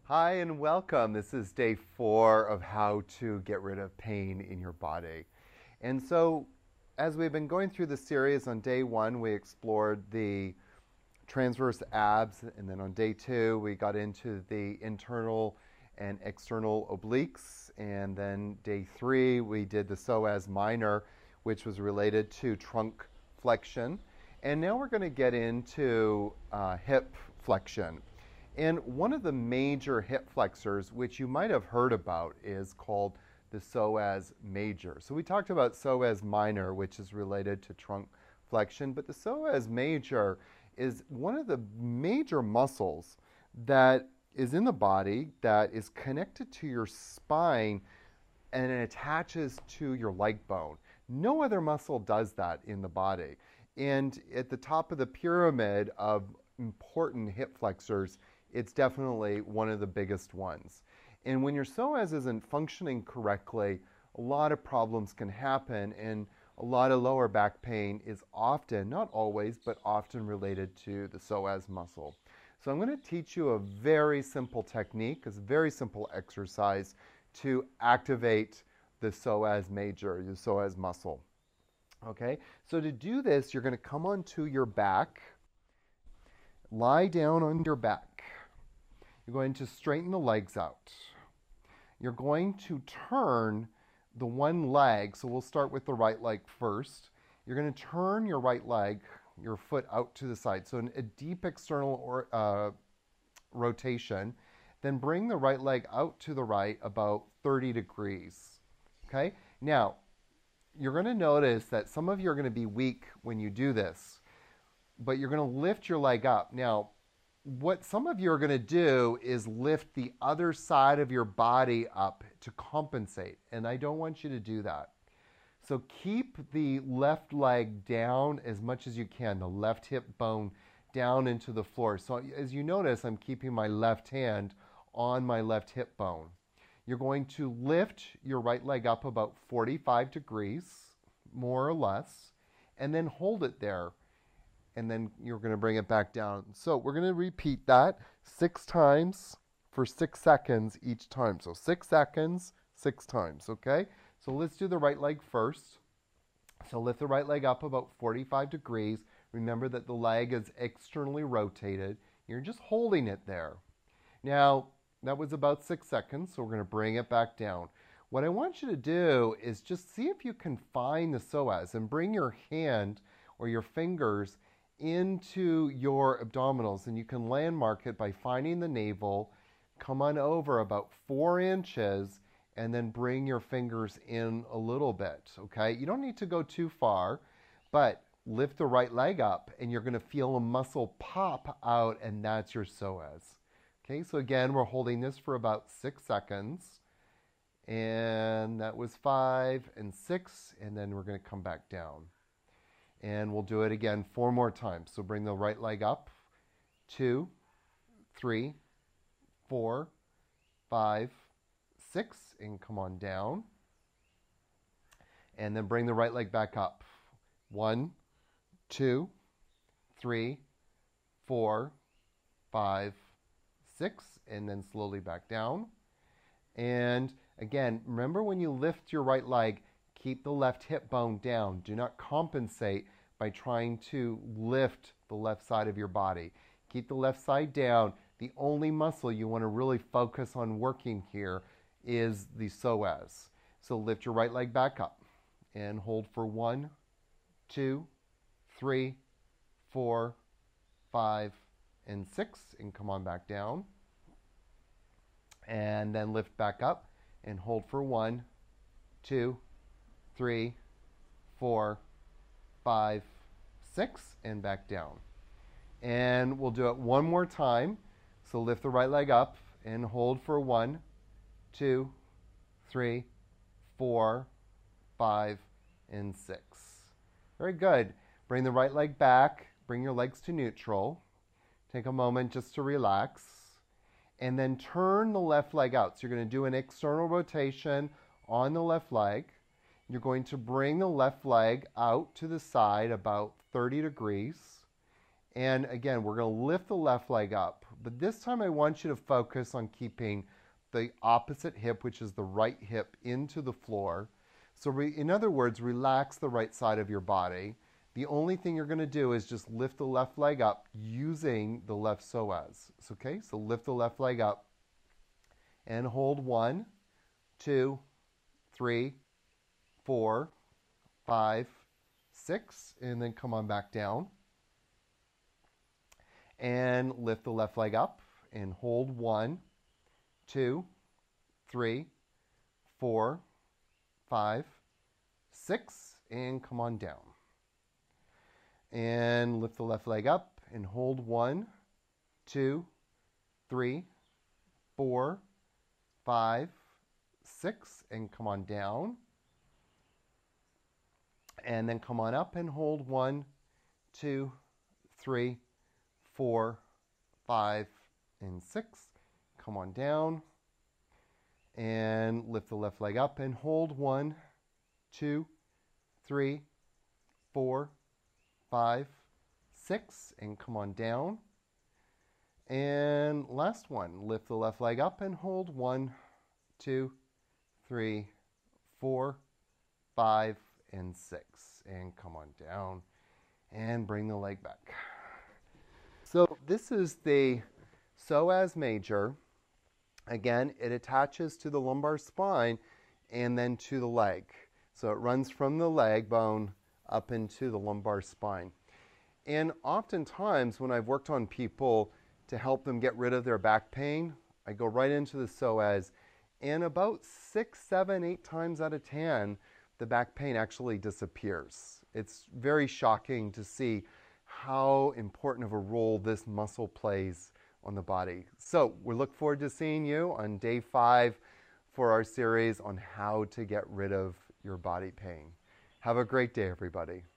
Hi and welcome. This is day 4 of how to get rid of pain in your body. And so, as we've been going through the series, on day 1 we explored the transverse abs, and then on day 2 we got into the internal and external obliques, and then day 3 we did the psoas minor, which was related to trunk flexion. And now we're going to get into hip flexion. And one of the major hip flexors, which you might have heard about, is called the psoas major. So we talked about psoas minor, which is related to trunk flexion, but the psoas major is one of the major muscles that is in the body that is connected to your spine and it attaches to your leg bone. No other muscle does that in the body. And at the top of the pyramid of important hip flexors, it's definitely one of the biggest ones. And when your psoas isn't functioning correctly, a lot of problems can happen, and a lot of lower back pain is often, not always, but often related to the psoas muscle. So I'm going to teach you a very simple technique, a very simple exercise to activate the psoas major, the psoas muscle. Okay, so to do this, you're going to come onto your back, lie down on your back. You're going to straighten the legs out. You're going to turn the one leg, so we'll start with the right leg first. You're going to turn your right leg, your foot out to the side, so a deep external rotation. Then bring the right leg out to the right about 30 degrees. Okay? Now, you're going to notice that some of you are going to be weak when you do this, but you're going to lift your leg up. Now, what some of you are going to do is lift the other side of your body up to compensate, and I don't want you to do that. So keep the left leg down as much as you can, the left hip bone down into the floor. So as you notice, I'm keeping my left hand on my left hip bone. You're going to lift your right leg up about 45 degrees, more or less, and then hold it there. And then you're going to bring it back down. So we're going to repeat that 6 times for 6 seconds each time. So 6 seconds, 6 times, okay? So let's do the right leg first. So lift the right leg up about 45 degrees. Remember that the leg is externally rotated. You're just holding it there. Now, that was about 6 seconds, so we're going to bring it back down. What I want you to do is just see if you can find the psoas and bring your hand or your fingers into your abdominals, and you can landmark it by finding the navel, come on over about 4 inches, and then bring your fingers in a little bit, okay? You don't need to go too far, but lift the right leg up, and you're going to feel a muscle pop out, and that's your psoas. Okay, so again, we're holding this for about 6 seconds, and that was 5 and 6, and then we're going to come back down. And we'll do it again 4 more times. So bring the right leg up. 2, 3, 4, 5, 6, and come on down. And then bring the right leg back up. 1, 2, 3, 4, 5, 6, and then slowly back down. And again, remember when you lift your right leg, keep the left hip bone down. Do not compensate by trying to lift the left side of your body. Keep the left side down. The only muscle you want to really focus on working here is the psoas. So lift your right leg back up and hold for 1, 2, 3, 4, 5, and 6, and come on back down. And then lift back up and hold for 1, 2, 3, 4, 5, 6, and back down. And we'll do it one more time. So lift the right leg up and hold for 1, 2, 3, 4, 5, and 6. Very good. Bring the right leg back. Bring your legs to neutral. Take a moment just to relax. And then turn the left leg out. So you're going to do an external rotation on the left leg. You're going to bring the left leg out to the side about 30 degrees. And again, we're going to lift the left leg up. But this time I want you to focus on keeping the opposite hip, which is the right hip, into the floor. So in other words, relax the right side of your body. The only thing you're going to do is just lift the left leg up using the left psoas. Okay, so lift the left leg up and hold 1, 2, 3, 4, 5, 6, and then come on back down. And lift the left leg up and hold 1, 2, 3, 4, 5, 6, and come on down. And lift the left leg up and hold 1, 2, 3, 4, 5, 6, and come on down. And then come on up and hold 1, 2, 3, 4, 5, and 6. Come on down. And lift the left leg up and hold 1, 2, 3, 4, 5, 6, and come on down. And last one, lift the left leg up and hold 1, 2, 3, 4, 5, and 6, and come on down and bring the leg back. So this is the psoas major. Again, it attaches to the lumbar spine and then to the leg. So it runs from the leg bone up into the lumbar spine. And oftentimes when I've worked on people to help them get rid of their back pain, I go right into the psoas, and about 6, 7, 8 times out of 10, the back pain actually disappears. It's very shocking to see how important of a role this muscle plays on the body. So we look forward to seeing you on day 5 for our series on how to get rid of your body pain. Have a great day, everybody.